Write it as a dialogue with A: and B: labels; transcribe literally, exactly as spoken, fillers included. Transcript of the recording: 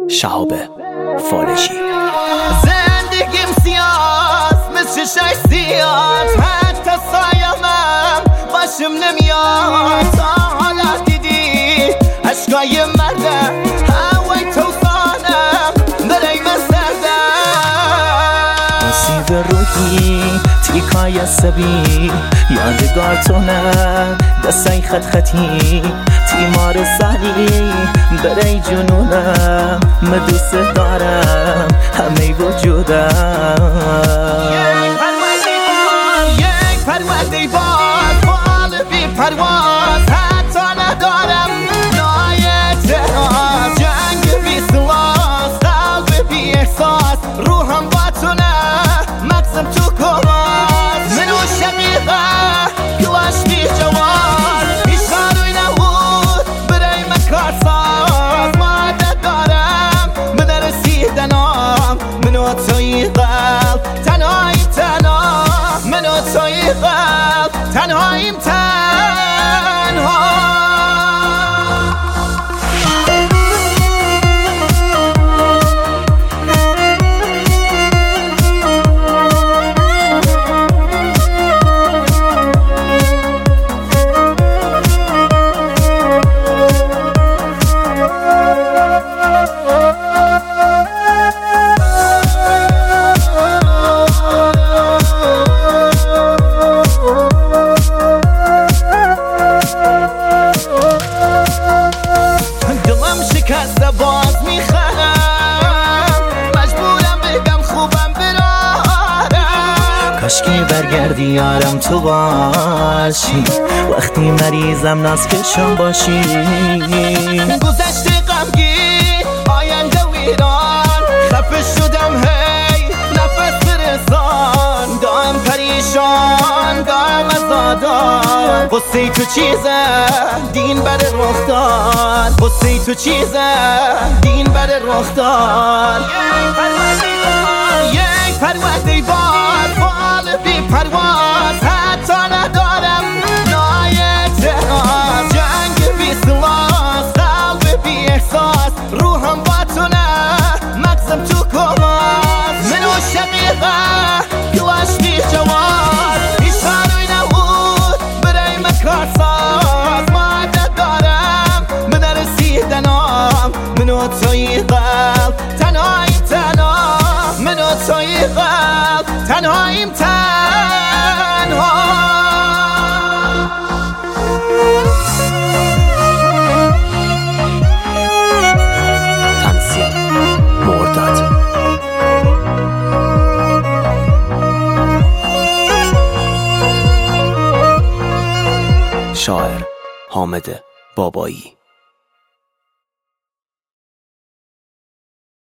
A: شهاب فالشی.
B: زندگیم سیاست مثل شش سیاست، حتی سایمم باشم نمیاد. تا حالا دیدی عشقای مردم هوای توفانم برای من سردم.
C: نصیب روحی تیکای عصبی یادگارتونم، دستای خط خطی تیمار سالی برای جنونم. من دوست دارم همه وجودم.
B: یک پرونده باز، یک پرونده باز، بال بی پرواز حتی ندارم نای اعتراض. جنگ بی سلاح، قلب بی احساس، روحم با تو نه مغزم تو کواز. منو شقیقه کلاش بی جواز، هیچ قانوی نبود برای من کارساز. مادت دارم من رسیدنام، منو توی قلب تنهاییم تنها، منو توی قلب تنهاییم تنها. شکسته باز میخرم، مجبورم بگم خوبم برارم.
C: کاشکی برگردی یارم تو باشی، وقتی مریضم نازکشم باشی.
B: گذشته غمگین آینده ویران، خفه شدم هی نفس برسان. دارم پریشان دارم ازادار، قصه تو چیزه دین بر رخ داد. قصه تو چیزه دین بر رخ داد. یک پرونده باز، بال بی پرواز حتی ندارم نای اعتراض. جنگ بی سلاح، قلب بی احساس، روحم با تو نه مغزم تو کواز. منو شقیقه کلاش بی جواز، هیچ قانوی نبود برای من کارساز. مادت دارم من رسیدنام، منو توی قلب تنهاییم تنها، منو توی قلب تنهاییم تنها.
A: تنظیم مرداد. شاعر حامد بابایی.